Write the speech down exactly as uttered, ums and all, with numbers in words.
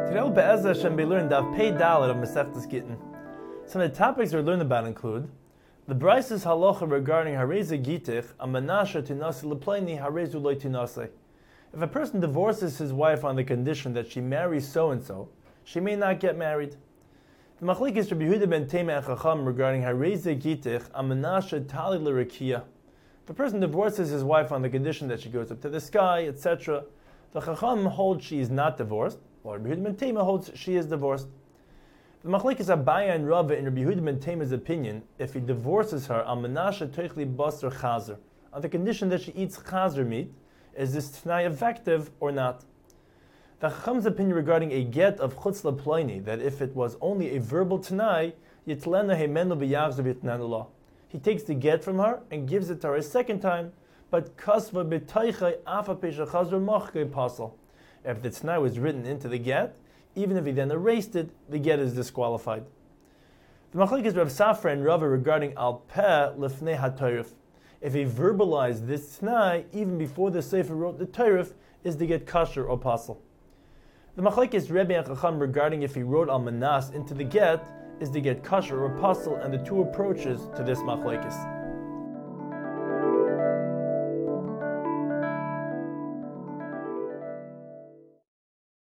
Today we'll Be'ez Hashem be learned Daf Pei Dalet of Masechtas Gittin. Some of the topics we're learning about include the Braisa's halacha regarding Hareza Gitich, a Menashe Tinasi Lepleni Harezu Loi Tinase. If a person divorces his wife on the condition that she marries so-and-so, she may not get married. The Machlekes Rabbi Yehuda ben Tema and Chacham regarding Hareza Gitich, a Menashe Tali L'Rekia. If a person divorces his wife on the condition that she goes up to the sky, et cetera, the Chacham holds she is not divorced, while Rabbi Yehuda ben Tema holds she is divorced. The Machlekes Abaya and Rava in Rabbi Yehuda ben Tema's opinion, if he divorces her al menashe toichli basar chazer, on the condition that she eats chazer meat, is this t'nai effective or not? The Chacham's opinion regarding a get of chutz l'ploini, that if it was only a verbal t'nai, yitlena heimenu b'yachzav yitnanullah. He takes the get from her and gives it to her a second time, but kasva b'taichai afa pesha chazer machke pasal. If the t'nai was written into the get, even if he then erased it, the get is disqualified. The Machlekes Rav Safra and Rava regarding al peh lefnei haTorif. If he verbalized this t'nai even before the Sefer wrote the Torif, is the get kasher or pasal. The Machlekes Rebbe and Chacham regarding if he wrote al manas into the get, is the get kasher or pasal, and the two approaches to this Machlekes.